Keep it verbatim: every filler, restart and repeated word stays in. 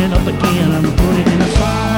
it up again and put it in a song.